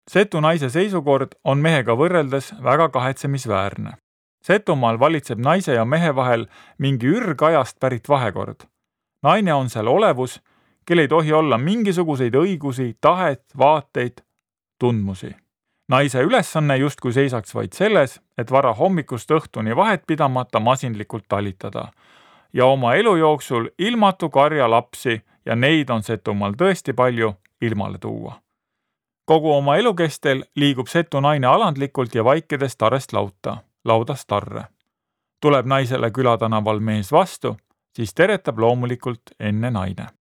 Setu naise seisukord on mehega võrreldes väga kahetsemisväärne. Setumaal valitseb naise ja mehe vahel mingi ürgajast pärit vahekord. Naine on seal olevus, kel ei tohi olla mingisuguseid õigusi, tahet, vaateid, tundmusi. Naise ülesanne justkui seisaks vaid selles, et vara hommikust õhtuni vahet pidamata masinlikult talitada ja oma elu jooksul ilmatu karja lapsi, ja neid on Setumaal tõesti palju, ilmale tuua. Kogu oma elu kestel liigub setu naine alandlikult ja vaikides tarrest laudast tarre. Tuleb naisele külatänaval mees vastu, siis teretab loomulikult enne naine.